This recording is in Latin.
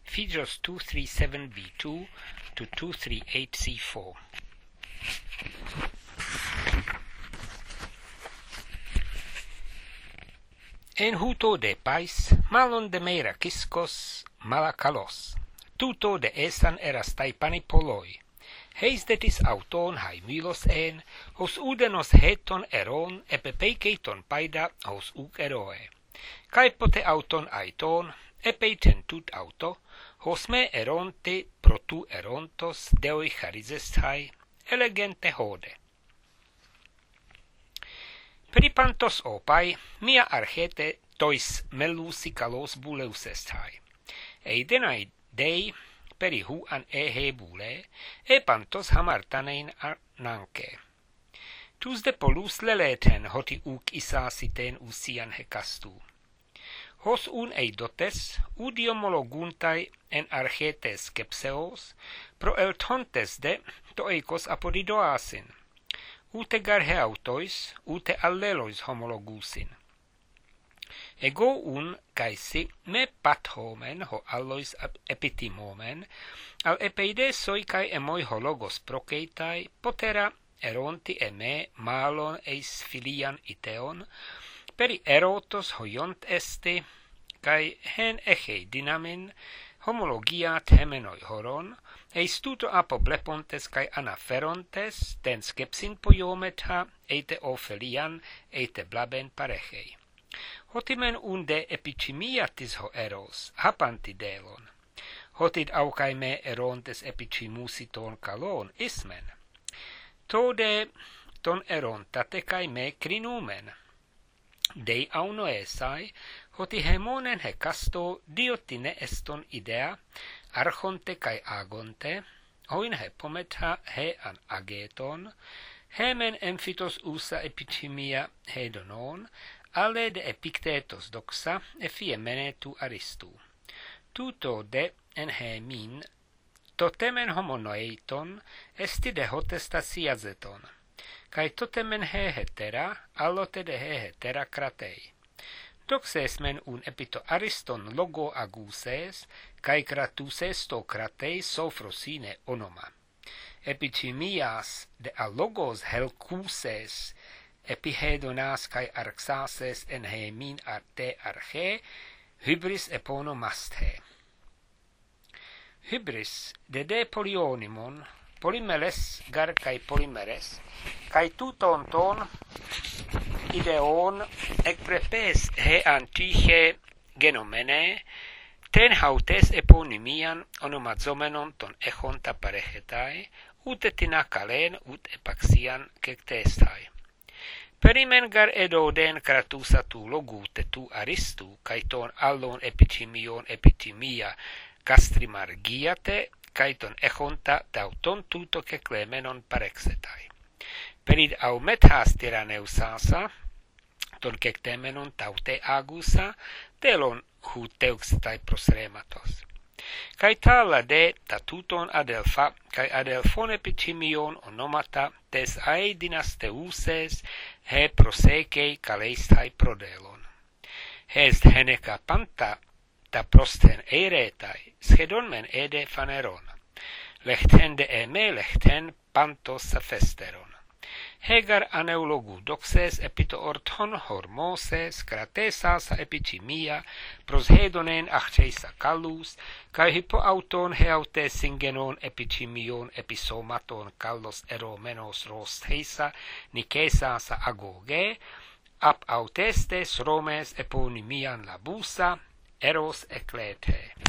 Phaedrus 237b2 to 238c4. En huto de pais, malon de meira kiskos, malakalos. Tuto de esan eras taipani poloi. Heis detis auton hai milos en, hos udenos heton eron, epepeikeiton paida hos uk eroe. Kai pote auton aiton, epeiten tut auto, hos me eronte pro tu erontos deoi charizestai, elegente hode. Peripantos opai, mia archete tois melusikalos buleusestai. Eidenai dei perihu an ehe bule, pantos hamartanein nanke. Tus de polus leleten hoti uk isasiten usian hekastu. Hos un eidotes, udiomologuntai en archetes kepseos, pro eltontes de to eikos apodidoasin. Ute garheautois, ute allelois homologusin. Ego un caesi me pathomen ho allois epitimomen, al epeidesoi cae emoi hologos proceitai, potera eronti me malon eis filian iteon, peri erotos hoiont esti, cae hen echei dynamin, homologia temenoi horon, eis tuto apoblepontes cae anaferontes, ten skepsin poiometa, eite ofelian, eite blaben parechei. Hotimen unde epicimiatis ho eros, hapanti delon. Hotid aucae me erontes epicimusiton calon ismen. Tode ton erontate cae me crinumen. Dei auno esai, hoti hemonen hecasto diotine eston idea, archonte cae agonte, hoin hepometa he an ageton, hemen emphitos usa epicimia hedonon, alle de epictetos doxa, efiemene tu aristu. Tuto de en hemin, totemen homonoeiton, esti de hotestasiazeton, cae totemen he hetera, allote de he hetera kratei. Doxesmen un epito ariston logo aguses, cae kratuses to kratei sofrosine onoma. Epicimias de allogos helcuses, epihedonas cae arxases en hemin arte arche, hybris epono masthe. Hybris de polionimon, polymeles gar cae polymeres, cae tuton ton ideon ecprepes he antiche genomene, ten hautes eponimian onomazomenon ton echonta parechetai, ut etinacalen ut epaxian kectestai. Perimen gar edoden kratusa tu logute tu aristu, cae ton allon epicimion epitimia gastrimargiate, cae ton echonta tauton tuto keclemenon parexetai. Perid aumetas tyraneusasa, ton kectemenon taute agusa, telon hu teuxetai prosrematos. Cae tala de tatuton adelfa, cae adelfon epicimion onomata tes aedinas teuses, he prosecei caleistai prodelon. Est heneca panta ta prosten eiretai, schedon men ede faneron. Lechten de me lechten pantos festeron. Hegar aneulogu doxes epito orton hormoses, kratesas epicimia, proshedonen achceisa callus, cae hippoauton heaute singenon epicimion episomaton callos eromenos rosteisa, nicesas agoge, ap autestes romes eponimian labusa, eros eclete.